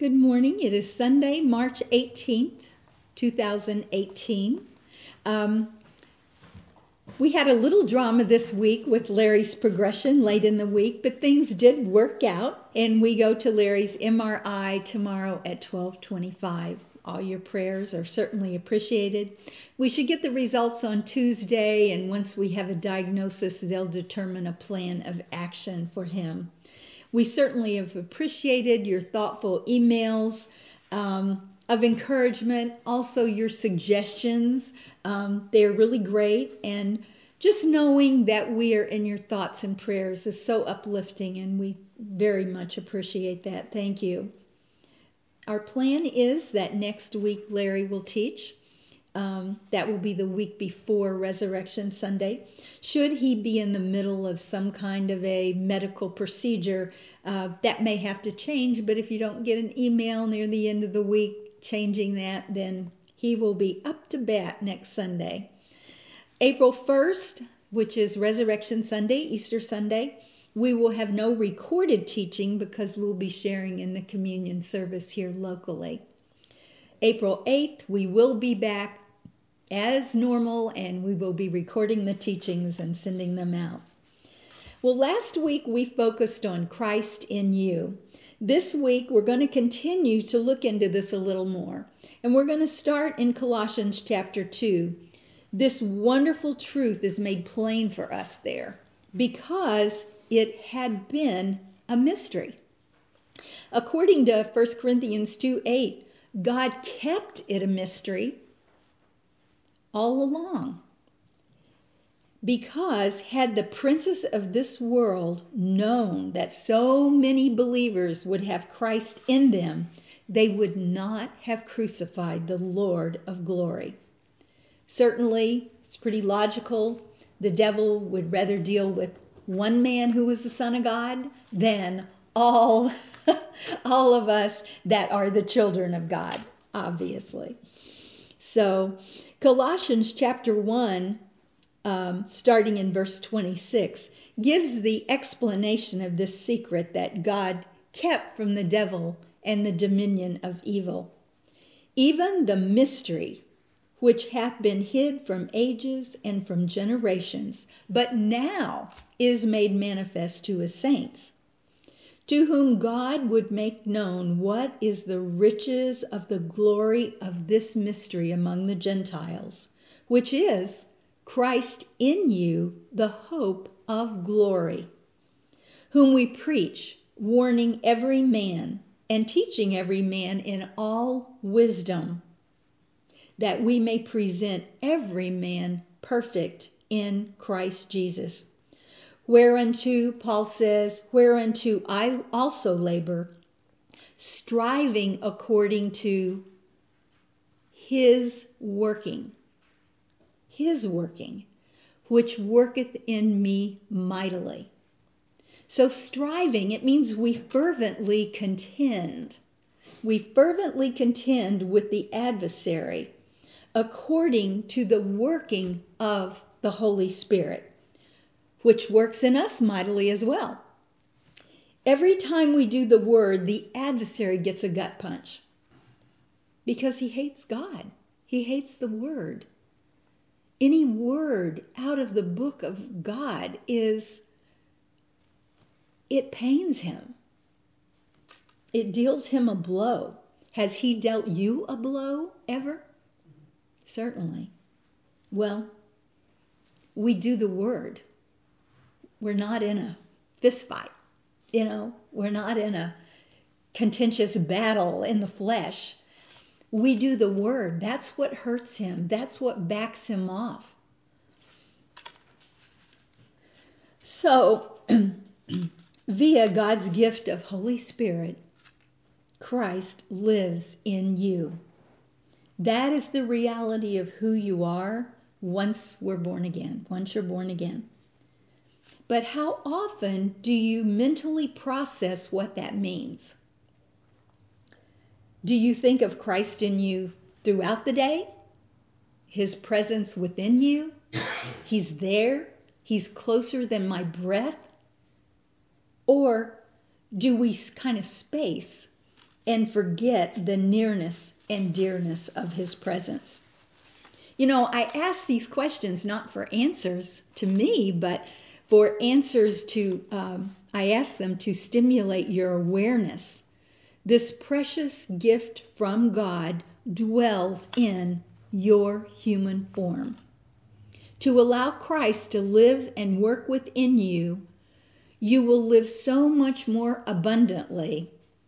Good morning. It is Sunday, March 18th, 2018. We had a little drama this week with Larry's progression late in the week, but things did work out, and we go to Larry's MRI tomorrow at 12:25. All your prayers are certainly appreciated. We should get the results on Tuesday, and once we have a diagnosis, they'll determine a plan of action for him. We certainly have appreciated your thoughtful emails of encouragement, also your suggestions. They're really great, and just knowing that we are in your thoughts and prayers is so uplifting, and we very much appreciate that. Thank you. Our plan is that next week Larry will teach. That will be the week before Resurrection Sunday. Should he be in the middle of some kind of a medical procedure, that may have to change, but if you don't get an email near the end of the week changing that, then he will be up to bat next Sunday. April 1st, which is Resurrection Sunday, Easter Sunday, we will have no recorded teaching because we'll be sharing in the communion service here locally. April 8th, we will be back as normal, and we will be recording the teachings and sending them out. Well, last week we focused on Christ in you. This week we're going to continue to look into this a little more, and we're going to start in Colossians chapter 2. This wonderful truth is made plain for us there because it had been a mystery. According to 1 Corinthians 2:8, God kept it a mystery all along. Because had the princes of this world known that so many believers would have Christ in them, they would not have crucified the Lord of glory. Certainly, it's pretty logical. The devil would rather deal with one man who was the Son of God than all of us that are the children of God, obviously. So, Colossians chapter 1, starting in verse 26, gives the explanation of this secret that God kept from the devil and the dominion of evil. Even the mystery which hath been hid from ages and from generations, but now is made manifest to his saints, to whom God would make known what is the riches of the glory of this mystery among the Gentiles, which is Christ in you, the hope of glory, whom we preach, warning every man and teaching every man in all wisdom, that we may present every man perfect in Christ Jesus. Whereunto, Paul says, whereunto I also labor, striving according to his working, which worketh in me mightily. So striving, it means we fervently contend. We fervently contend with the adversary according to the working of the Holy Spirit, which works in us mightily as well. Every time we do the word, the adversary gets a gut punch because he hates God. He hates the word. Any word out of the book of God it pains him. It deals him a blow. Has he dealt you a blow ever? Certainly. Well, we do the word. We're not in a fist fight, we're not in a contentious battle in the flesh. We do the word. That's what hurts him. That's what backs him off. So, via God's gift of Holy Spirit, Christ lives in you. That is the reality of who you are once you're born again. But how often do you mentally process what that means? Do you think of Christ in you throughout the day? His presence within you? He's there. He's closer than my breath. Or do we kind of space and forget the nearness and dearness of his presence. You know, I ask these questions not for answers to me, but for answers to, I ask them to stimulate your awareness. This precious gift from God dwells in your human form. To allow Christ to live and work within you, you will live so much more abundantly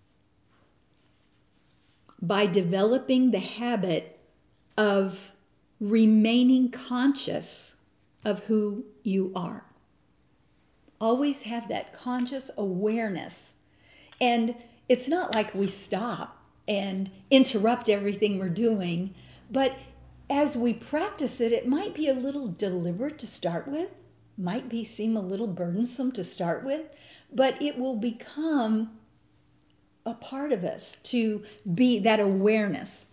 by developing the habit of remaining conscious of who you are. Always have that conscious awareness. And it's not like we stop and interrupt everything we're doing, but as we practice it, it might be a little deliberate to start with, might seem a little burdensome to start with, but it will become a part of us to be that awareness.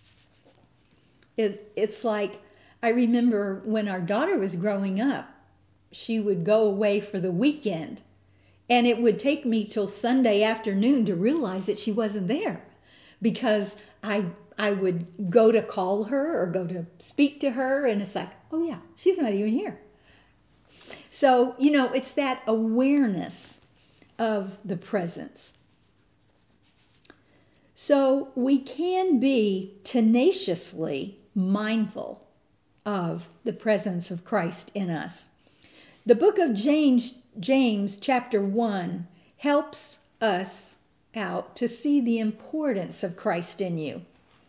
It's like, I remember when our daughter was growing up, she would go away for the weekend, and it would take me till Sunday afternoon to realize that she wasn't there, because I would go to call her or go to speak to her, and it's like, oh yeah, she's not even here. So, you know, it's that awareness of the presence. So we can be tenaciously mindful of the presence of Christ in us. The book of James chapter 1 helps us out to see the importance of Christ in you.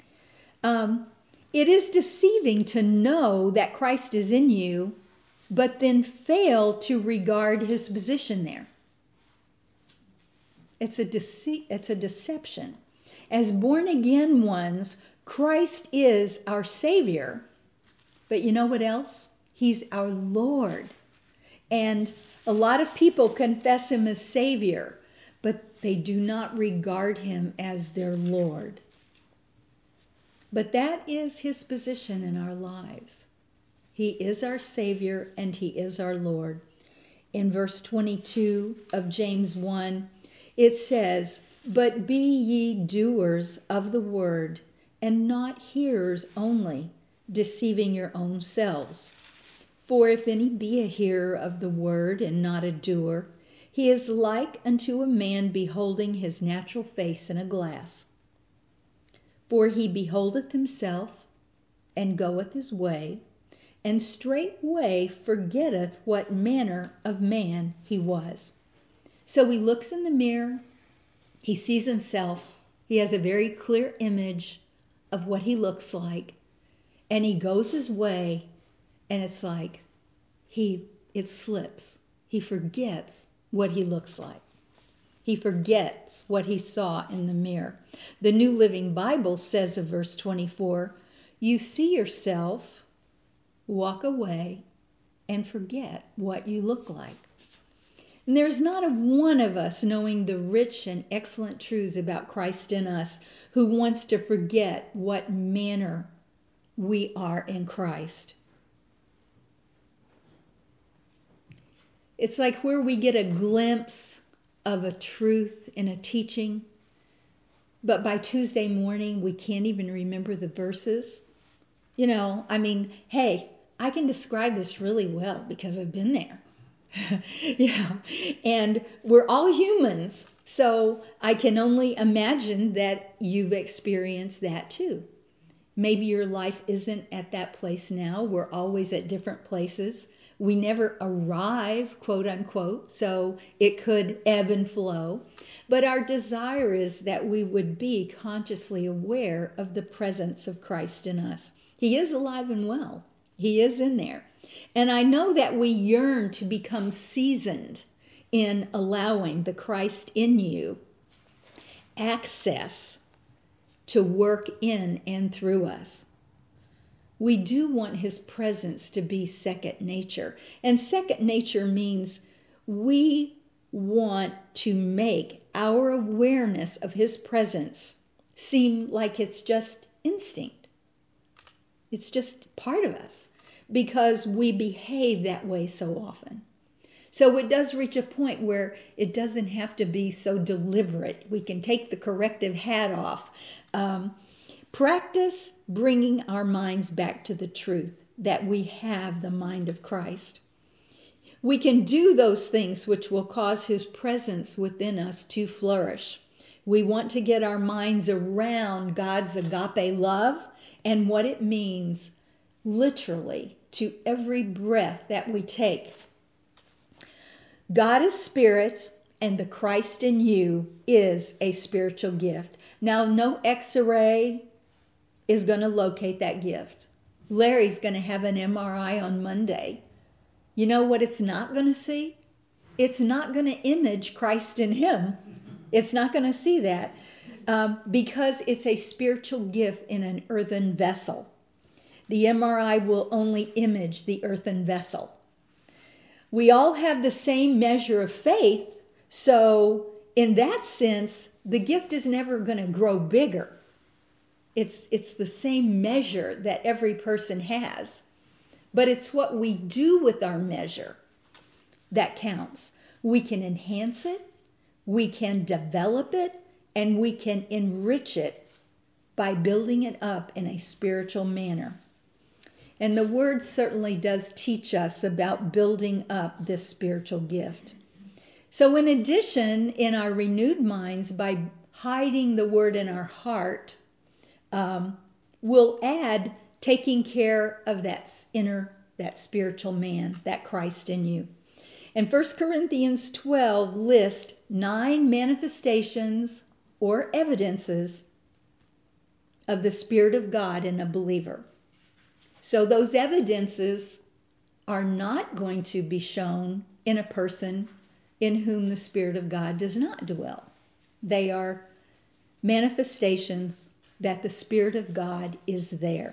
It is deceiving to know that Christ is in you, but then fail to regard his position there. It's a deception. As born-again ones, Christ is our Savior. But you know what else? He's our Lord. And a lot of people confess him as Savior, but they do not regard him as their Lord. But that is his position in our lives. He is our Savior and he is our Lord. In verse 22 of James 1, it says, "But be ye doers of the word, and not hearers only, deceiving your own selves. For if any be a hearer of the word and not a doer, he is like unto a man beholding his natural face in a glass. For he beholdeth himself, and goeth his way, and straightway forgetteth what manner of man he was." So he looks in the mirror, he sees himself, he has a very clear image of what he looks like, and he goes his way, and it's like it slips. He forgets what he looks like. He forgets what he saw in the mirror. The New Living Bible says of verse 24, "You see yourself, walk away, and forget what you look like." And there's not a one of us knowing the rich and excellent truths about Christ in us who wants to forget what manner we are in Christ. It's like where we get a glimpse of a truth in a teaching, but by Tuesday morning we can't even remember the verses. You know, I mean, hey, I can describe this really well because I've been there. Yeah, and we're all humans, so I can only imagine that you've experienced that too. Maybe your life isn't at that place now. We're always at different places. We never arrive, quote unquote, so it could ebb and flow. But our desire is that we would be consciously aware of the presence of Christ in us. He is alive and well. He is in there. And I know that we yearn to become seasoned in allowing the Christ in you access to work in and through us. We do want his presence to be second nature. And second nature means we want to make our awareness of his presence seem like it's just instinct. It's just part of us because we behave that way so often. So it does reach a point where it doesn't have to be so deliberate. We can take the corrective hat off. Practice bringing our minds back to the truth that we have the mind of Christ. We can do those things which will cause his presence within us to flourish. We want to get our minds around God's agape love and what it means literally to every breath that we take. God is spirit, and the Christ in you is a spiritual gift. Now, no X-ray is going to locate that gift. Larry's going to have an MRI on Monday. You know what it's not going to see? It's not going to image Christ in him. It's not going to see that because it's a spiritual gift in an earthen vessel. The MRI will only image the earthen vessel. We all have the same measure of faith, so in that sense, the gift is never going to grow bigger. It's the same measure that every person has. But it's what we do with our measure that counts. We can enhance it, we can develop it, and we can enrich it by building it up in a spiritual manner. And the Word certainly does teach us about building up this spiritual gift. So in addition, in our renewed minds, by hiding the Word in our heart, we'll add taking care of that spiritual man, that Christ in you. And 1 Corinthians 12 lists 9 manifestations or evidences of the Spirit of God in a believer. So those evidences are not going to be shown in a person in whom the Spirit of God does not dwell. They are manifestations that the Spirit of God is there.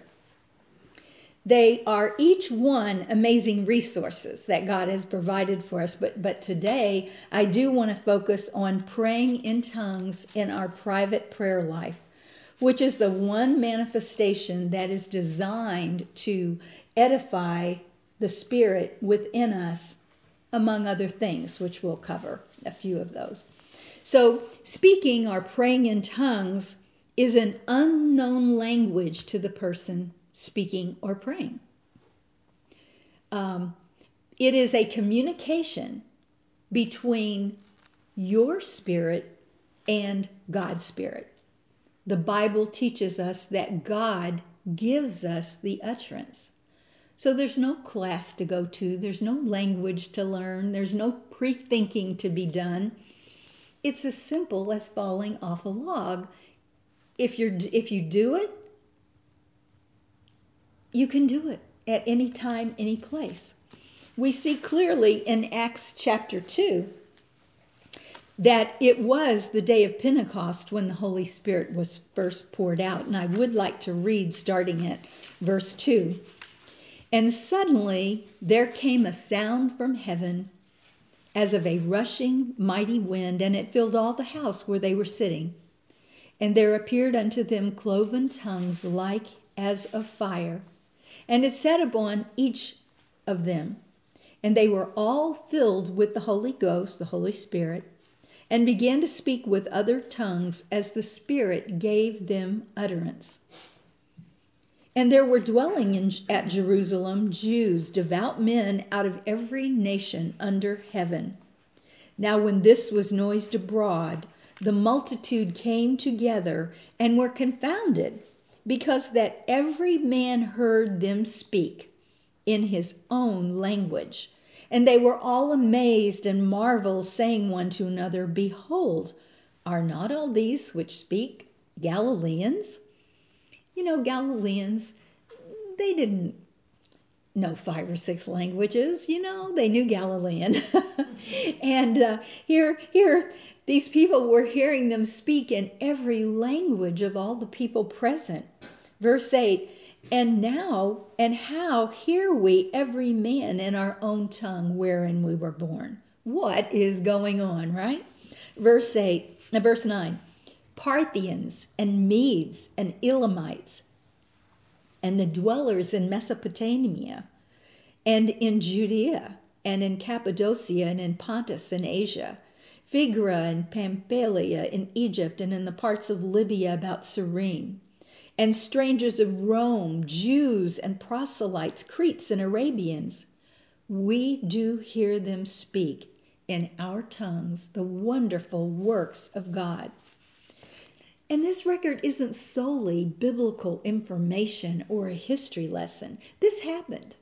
They are each one amazing resources that God has provided for us. But today, I do want to focus on praying in tongues in our private prayer life, which is the one manifestation that is designed to edify the Spirit within us, among other things, which we'll cover a few of those. So speaking or praying in tongues is an unknown language to the person speaking or praying. It is a communication between your spirit and God's Spirit. The Bible teaches us that God gives us the utterance. So there's no class to go to, there's no language to learn, there's no pre-thinking to be done. It's as simple as falling off a log. If you do it, you can do it at any time, any place. We see clearly in Acts chapter 2 that it was the day of Pentecost when the Holy Spirit was first poured out. And I would like to read starting at verse 2. And suddenly there came a sound from heaven as of a rushing mighty wind, and it filled all the house where they were sitting. And there appeared unto them cloven tongues like as of fire, and it sat upon each of them. And they were all filled with the Holy Ghost, the Holy Spirit, and began to speak with other tongues as the Spirit gave them utterance. And there were dwelling at Jerusalem Jews, devout men out of every nation under heaven. Now when this was noised abroad, the multitude came together and were confounded, because that every man heard them speak in his own language. And they were all amazed and marveled, saying one to another, Behold, are not all these which speak Galileans? You know, Galileans, they didn't know 5 or 6 languages, they knew Galilean. And here, these people were hearing them speak in every language of all the people present. Verse 8, and how hear we every man in our own tongue wherein we were born? What is going on, right? Verse 9, Parthians and Medes and Elamites and the dwellers in Mesopotamia and in Judea and in Cappadocia and in Pontus in Asia, Phrygia and Pamphylia in Egypt and in the parts of Libya about Cyrene, and strangers of Rome, Jews and proselytes, Cretes and Arabians. We do hear them speak in our tongues the wonderful works of God. And this record isn't solely biblical information or a history lesson. This happened.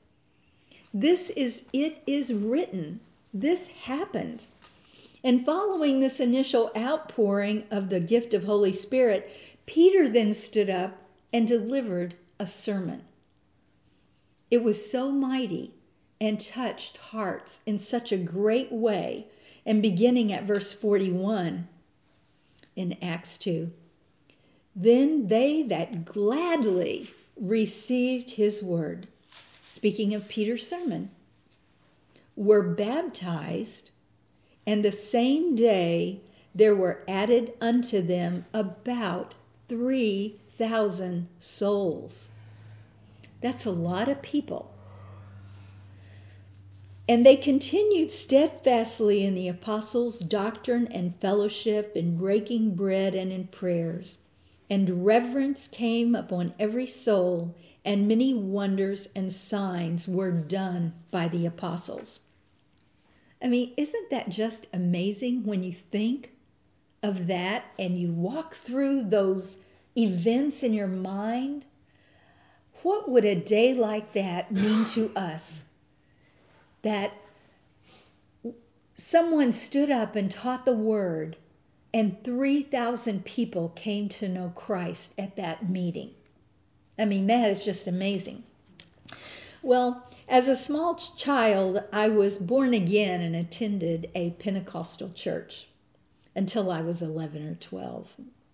It is written. This happened. And following this initial outpouring of the gift of Holy Spirit, Peter then stood up and delivered a sermon. It was so mighty and touched hearts in such a great way. And beginning at verse 41 in Acts 2, then they that gladly received his word, speaking of Peter's sermon, were baptized, and the same day there were added unto them about 3,000 souls. That's a lot of people. And they continued steadfastly in the apostles' doctrine and fellowship, in breaking bread and in prayers. And reverence came upon every soul, and many wonders and signs were done by the apostles. I mean, isn't that just amazing when you think of that and you walk through those events in your mind? What would a day like that mean to us? That someone stood up and taught the word, and 3,000 people came to know Christ at that meeting. I mean, that is just amazing. Well, as a small child, I was born again and attended a Pentecostal church until I was 11 or 12.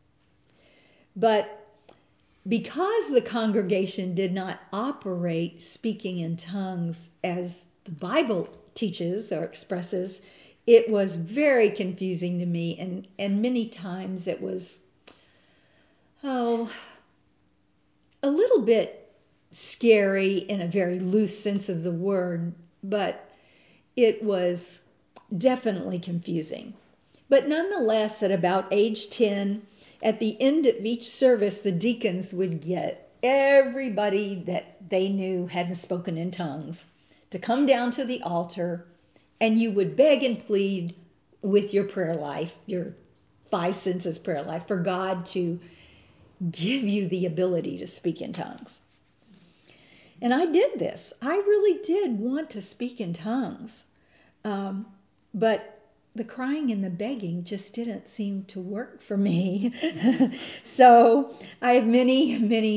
But because the congregation did not operate speaking in tongues as the Bible teaches or expresses, it was very confusing to me, and many times it was, a little bit scary in a very loose sense of the word, but it was definitely confusing. But nonetheless, at about age 10, at the end of each service, the deacons would get everybody that they knew hadn't spoken in tongues to come down to the altar, and you would beg and plead with your prayer life, your 5 senses prayer life, for God to give you the ability to speak in tongues. And I did this. I really did want to speak in tongues. But the crying and the begging just didn't seem to work for me. So I have many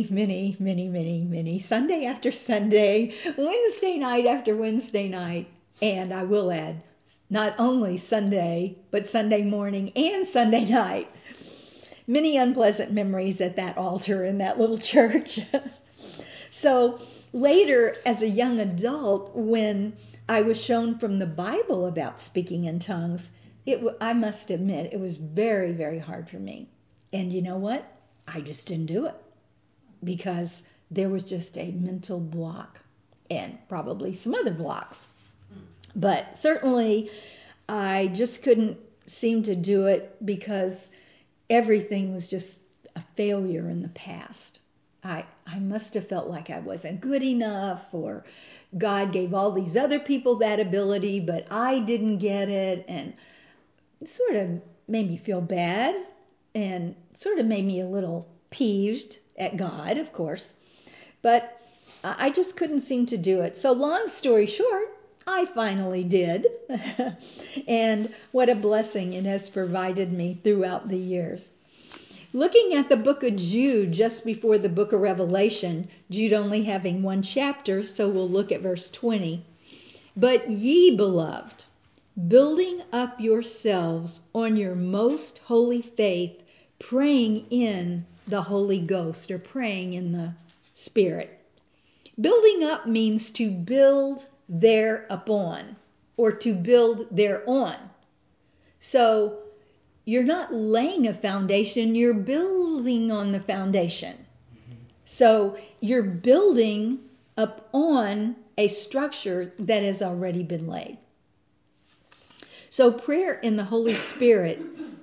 Sunday after Sunday, Wednesday night after Wednesday night, and I will add, not only Sunday, but Sunday morning and Sunday night. Many unpleasant memories at that altar in that little church. So later, as a young adult, when I was shown from the Bible about speaking in tongues, I must admit, it was very, very hard for me. And you know what? I just didn't do it because there was just a mental block and probably some other blocks. But certainly, I just couldn't seem to do it because everything was just a failure in the past. I must have felt like I wasn't good enough, or God gave all these other people that ability, but I didn't get it. And it sort of made me feel bad and sort of made me a little peeved at God, of course. But I just couldn't seem to do it. So long story short, I finally did. And what a blessing it has provided me throughout the years. Looking at the book of Jude just before the book of Revelation, Jude only having 1 chapter, so we'll look at verse 20. But ye, beloved, building up yourselves on your most holy faith, praying in the Holy Ghost, or praying in the Spirit. Building up means to build thereupon, or to build thereon. So you're not laying a foundation, you're building on the foundation. So you're building upon a structure that has already been laid. So prayer in the Holy Spirit,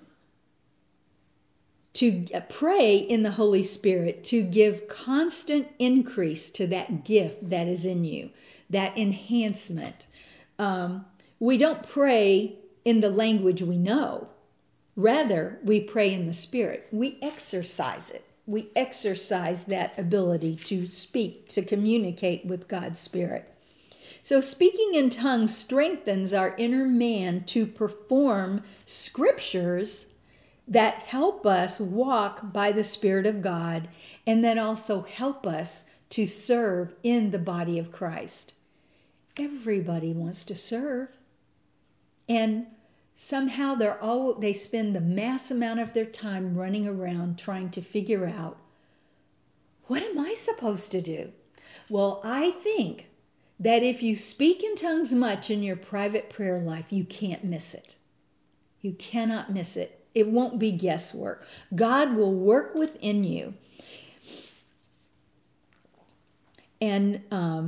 to pray in the Holy Spirit, to give constant increase to that gift that is in you, that enhancement. We don't pray in the language we know. Rather, we pray in the Spirit. We exercise it. We exercise that ability to speak, to communicate with God's Spirit. So speaking in tongues strengthens our inner man to perform scriptures that help us walk by the Spirit of God, and that also help us to serve in the body of Christ. Everybody wants to serve. And somehow they spend the mass amount of their time running around trying to figure out, what am I supposed to do? Well, I think that if you speak in tongues much in your private prayer life, you can't miss it. You cannot miss it. It won't be guesswork. God will work within you. And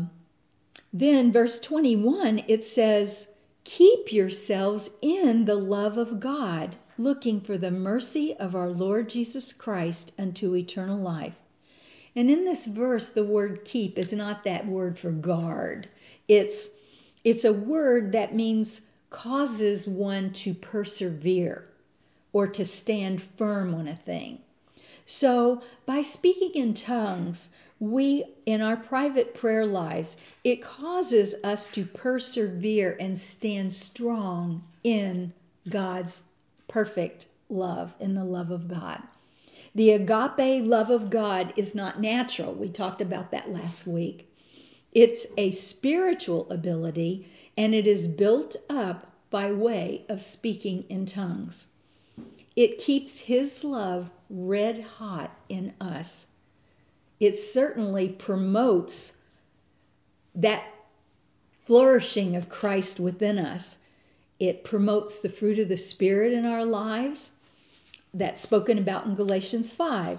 then verse 21, it says, keep yourselves in the love of God, looking for the mercy of our Lord Jesus Christ unto eternal life. And in this verse, the word keep is not that word for guard. It's a word that means causes one to persevere or to stand firm on a thing. So by speaking in tongues, we, in our private prayer lives, it causes us to persevere and stand strong in God's perfect love, in the love of God. The agape love of God is not natural. We talked about that last week. It's a spiritual ability, and it is built up by way of speaking in tongues. It keeps His love red hot in us. It certainly promotes that flourishing of Christ within us. It promotes the fruit of the Spirit in our lives. That's spoken about in Galatians 5.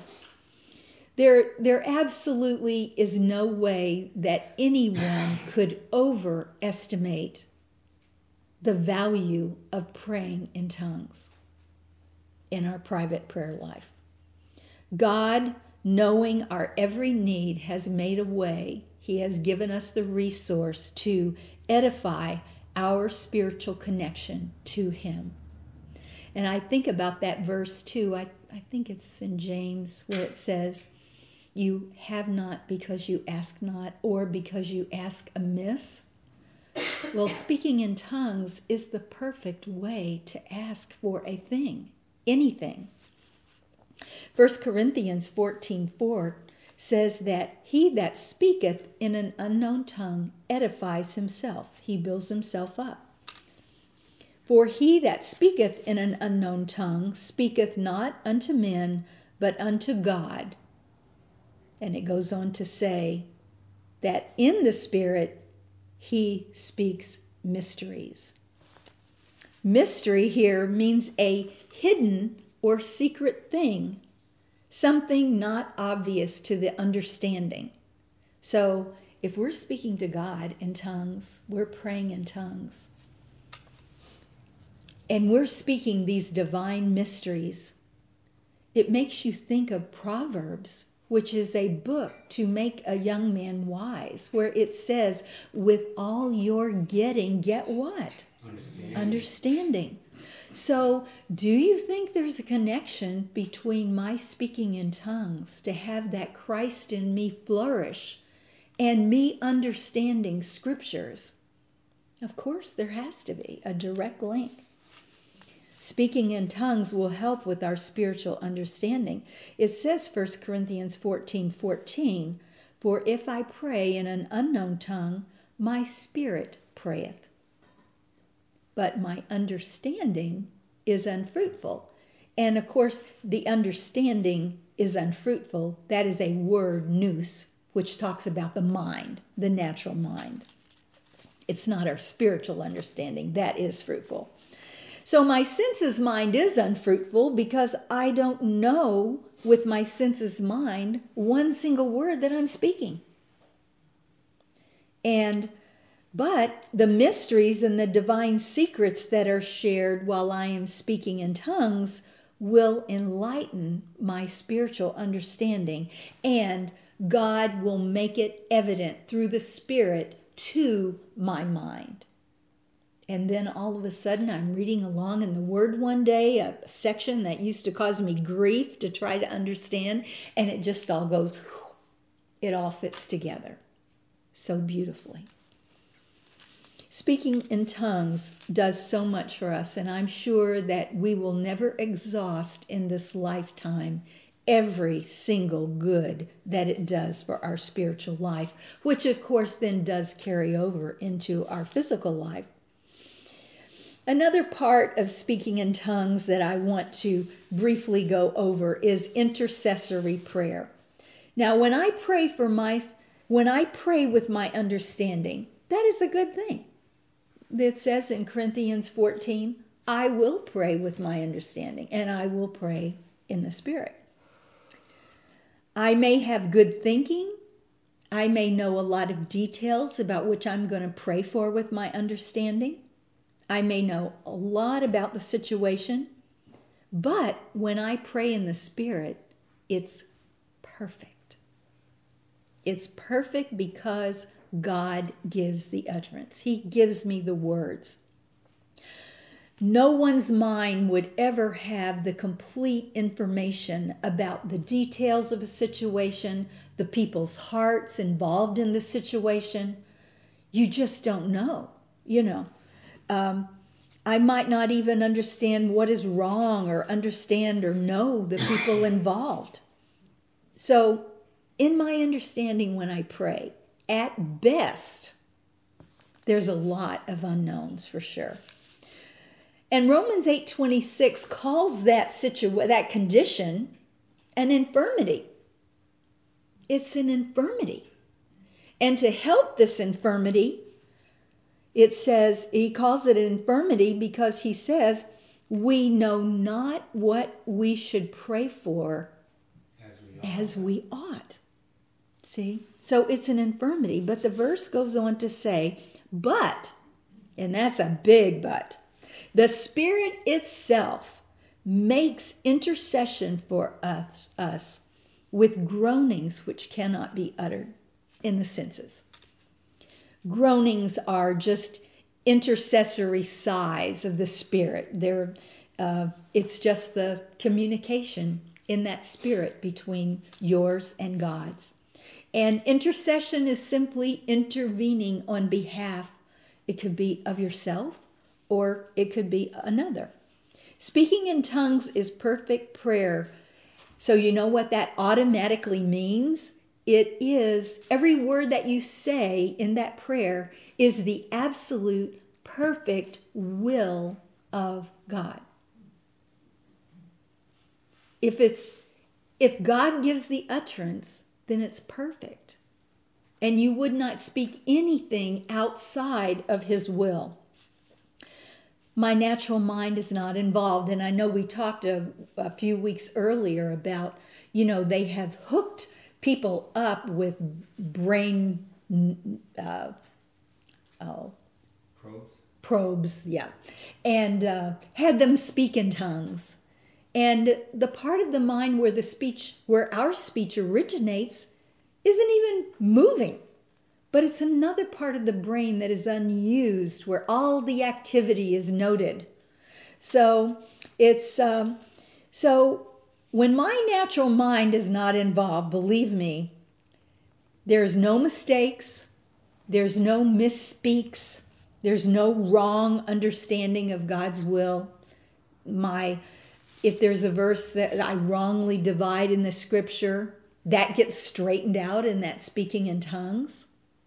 There absolutely is no way that anyone could overestimate the value of praying in tongues in our private prayer life. God, knowing our every need, has made a way. He has given us the resource to edify our spiritual connection to Him. And I think about that verse too. I think it's in James where it says, you have not because you ask not, or because you ask amiss. Well, speaking in tongues is the perfect way to ask for a thing, anything. 1 Corinthians 14:4 says that he that speaketh in an unknown tongue edifies himself. He builds himself up. For he that speaketh in an unknown tongue speaketh not unto men, but unto God. And it goes on to say that in the Spirit he speaks mysteries. Mystery here means a hidden or secret thing, something not obvious to the understanding. So if we're speaking to God in tongues, we're praying in tongues, and we're speaking these divine mysteries, it makes you think of Proverbs, which is a book to make a young man wise, where it says, with all you're getting, get what? Understanding. So do you think there's a connection between my speaking in tongues to have that Christ in me flourish and me understanding scriptures? Of course, there has to be a direct link. Speaking in tongues will help with our spiritual understanding. It says 1 Corinthians 14:14, for if I pray in an unknown tongue, my spirit prayeth, but my understanding is unfruitful. And of course, the understanding is unfruitful. That is a word, nous, which talks about the mind, the natural mind. It's not our spiritual understanding. That is fruitful. So my senses mind is unfruitful because I don't know with my senses mind one single word that I'm speaking. But the mysteries and the divine secrets that are shared while I am speaking in tongues will enlighten my spiritual understanding, and God will make it evident through the Spirit to my mind. And then all of a sudden I'm reading along in the Word one day, a section that used to cause me grief to try to understand, and it just all goes, it all fits together so beautifully. Speaking in tongues does so much for us, and I'm sure that we will never exhaust in this lifetime every single good that it does for our spiritual life, which of course then does carry over into our physical life. Another part of speaking in tongues that I want to briefly go over is intercessory prayer. Now, when I pray with my understanding, that is a good thing. It says in Corinthians 14, I will pray with my understanding, and I will pray in the Spirit. I may have good thinking. I may know a lot of details about which I'm going to pray for with my understanding. I may know a lot about the situation. But when I pray in the Spirit, it's perfect. It's perfect because God gives the utterance. He gives me the words. No one's mind would ever have the complete information about the details of a situation, the people's hearts involved in the situation. You just don't know, I might not even understand what is wrong or understand or know the people involved. So, in my understanding when I pray, at best, there's a lot of unknowns for sure. And Romans 8:26 calls that condition an infirmity. It's an infirmity. And to help this infirmity, it says, he calls it an infirmity because he says, we know not what we should pray for as we ought. See? So it's an infirmity. But the verse goes on to say, but, and that's a big but, the Spirit itself makes intercession for us with groanings which cannot be uttered in the senses. Groanings are just intercessory sighs of the Spirit. It's just the communication in that Spirit between yours and God's. And intercession is simply intervening on behalf, it could be of yourself, or it could be another. Speaking in tongues is perfect prayer. So you know what that automatically means? It is, every word that you say in that prayer is the absolute perfect will of God. If God gives the utterance, then it's perfect. And you would not speak anything outside of his will. My natural mind is not involved. And I know we talked a few weeks earlier about, they have hooked people up with brain probes, yeah, and had them speak in tongues. And the part of the mind where our speech originates isn't even moving. But it's another part of the brain that is unused, where all the activity is noted. So when my natural mind is not involved, believe me, there's no mistakes, there's no misspeaks, there's no wrong understanding of God's will. If there's a verse that I wrongly divide in the scripture, that gets straightened out in that speaking in tongues.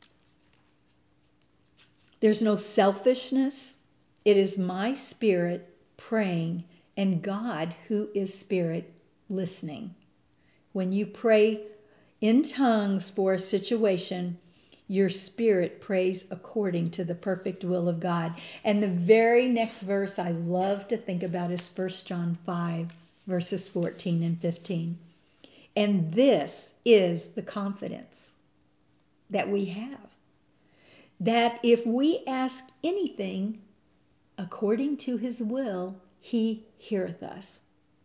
There's no selfishness. It is my spirit praying and God, who is spirit, listening. When you pray in tongues for a situation, your spirit prays according to the perfect will of God. And the very next verse I love to think about is 1 John 5, verses 14 and 15. And this is the confidence that we have. that if we ask anything according to his will, he heareth us.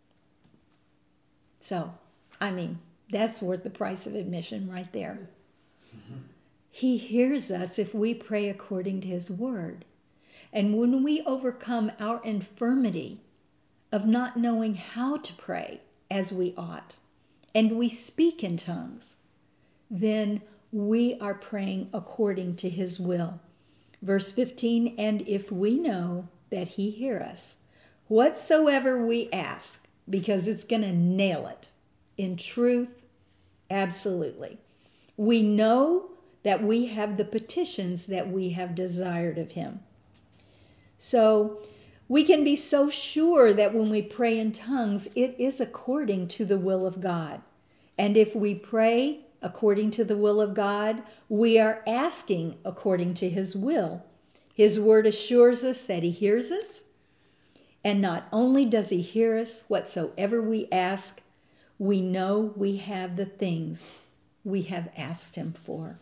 So, that's worth the price of admission right there. He hears us if we pray according to his word. And when we overcome our infirmity of not knowing how to pray as we ought, and we speak in tongues, then we are praying according to his will. Verse 15, and if we know that he hear us, whatsoever we ask, because it's going to nail it. In truth, absolutely. We know that we have the petitions that we have desired of him. So we can be so sure that when we pray in tongues, it is according to the will of God. And if we pray according to the will of God, we are asking according to his will. His word assures us that he hears us. And not only does he hear us, whatsoever we ask, we know we have the things we have asked him for.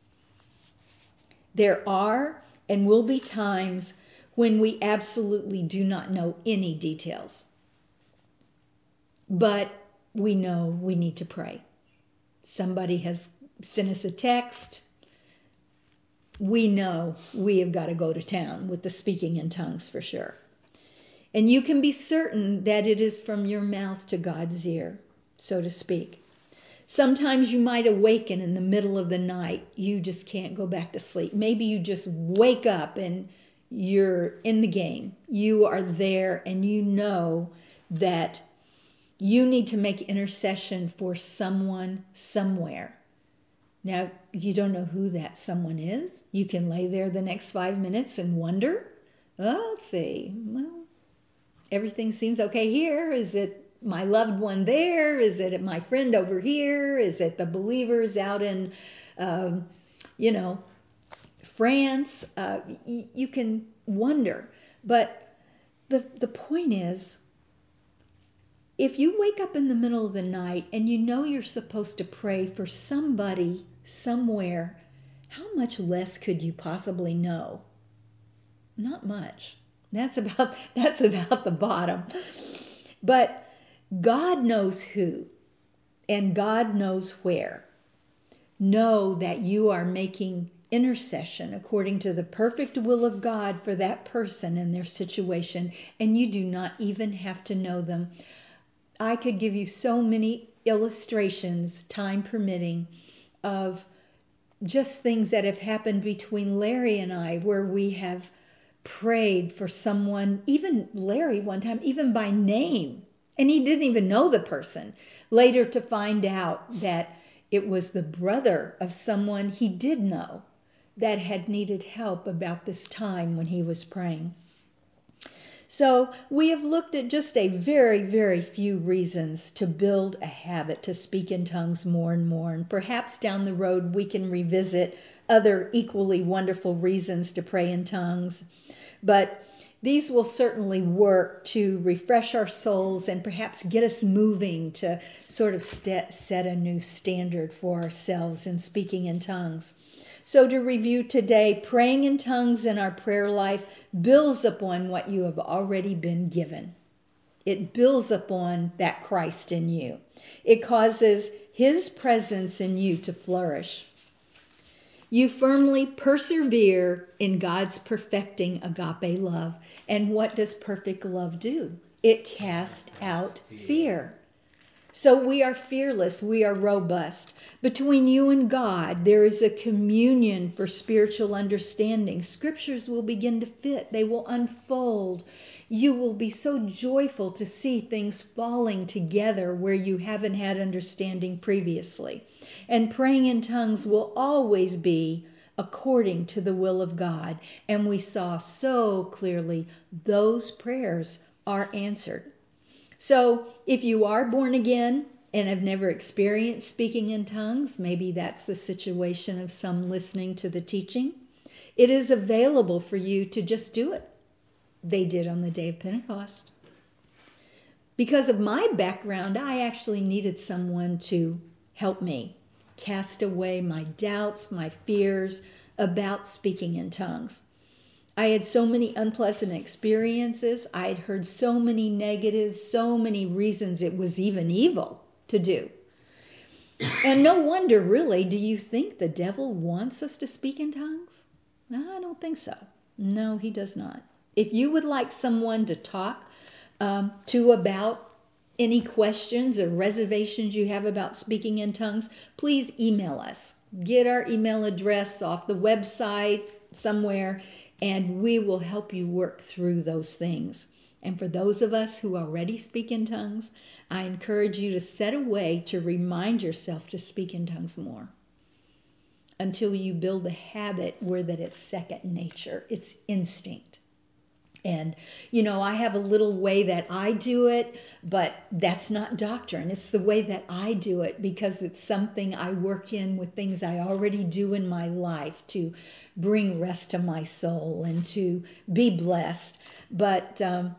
There are and will be times when we absolutely do not know any details. But we know we need to pray. Somebody has sent us a text. We know we have got to go to town with the speaking in tongues for sure. And you can be certain that it is from your mouth to God's ear, so to speak. Sometimes you might awaken in the middle of the night. You just can't go back to sleep. Maybe you just wake up and you're in the game. You are there and you know that you need to make intercession for someone somewhere. Now, you don't know who that someone is. You can lay there the next 5 minutes and wonder, oh, let's see, well, everything seems okay here. Is it my loved one there? Is it my friend over here? Is it the believers out in, France? You can wonder. But the point is, if you wake up in the middle of the night and you know you're supposed to pray for somebody somewhere, how much less could you possibly know? Not much. That's about the bottom. But God knows who, and God knows where. Know that you are making intercession according to the perfect will of God for that person and their situation, and you do not even have to know them. I could give you so many illustrations, time permitting, of just things that have happened between Larry and I, where we have prayed for someone, even Larry one time, even by name, and he didn't even know the person. Later to find out that it was the brother of someone he did know that had needed help about this time when he was praying. So we have looked at just a very, very few reasons to build a habit to speak in tongues more and more. And perhaps down the road we can revisit other equally wonderful reasons to pray in tongues. But these will certainly work to refresh our souls and perhaps get us moving to sort of set a new standard for ourselves in speaking in tongues. So to review today, praying in tongues in our prayer life builds upon what you have already been given. It builds upon that Christ in you. It causes his presence in you to flourish. You firmly persevere in God's perfecting agape love. And what does perfect love do? It casts out fear. So we are fearless, we are robust. Between you and God, there is a communion for spiritual understanding. Scriptures will begin to fit, they will unfold. You will be so joyful to see things falling together where you haven't had understanding previously. And praying in tongues will always be according to the will of God. And we saw so clearly those prayers are answered. So if you are born again and have never experienced speaking in tongues, maybe that's the situation of some listening to the teaching, it is available for you to just do it. They did on the day of Pentecost. Because of my background, I actually needed someone to help me cast away my doubts, my fears, about speaking in tongues. I had so many unpleasant experiences. I had heard so many negatives, so many reasons it was even evil to do. And no wonder, really, do you think the devil wants us to speak in tongues? No, I don't think so. No, he does not. If you would like someone to talk to about any questions or reservations you have about speaking in tongues, please email us. Get our email address off the website somewhere, and we will help you work through those things. And for those of us who already speak in tongues, I encourage you to set a way to remind yourself to speak in tongues more until you build a habit where that it's second nature, it's instinct. And, I have a little way that I do it, but that's not doctrine. It's the way that I do it because it's something I work in with things I already do in my life to bring rest to my soul and to be blessed. But, and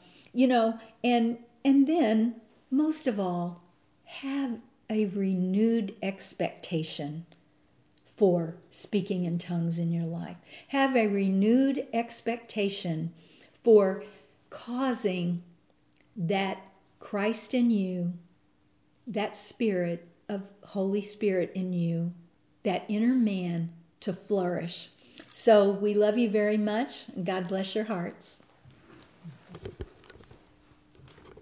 then, most of all, have a renewed expectation for speaking in tongues in your life. Have a renewed expectation for causing that Christ in you, that spirit of Holy Spirit in you, that inner man to flourish. So we love you very much, and God bless your hearts.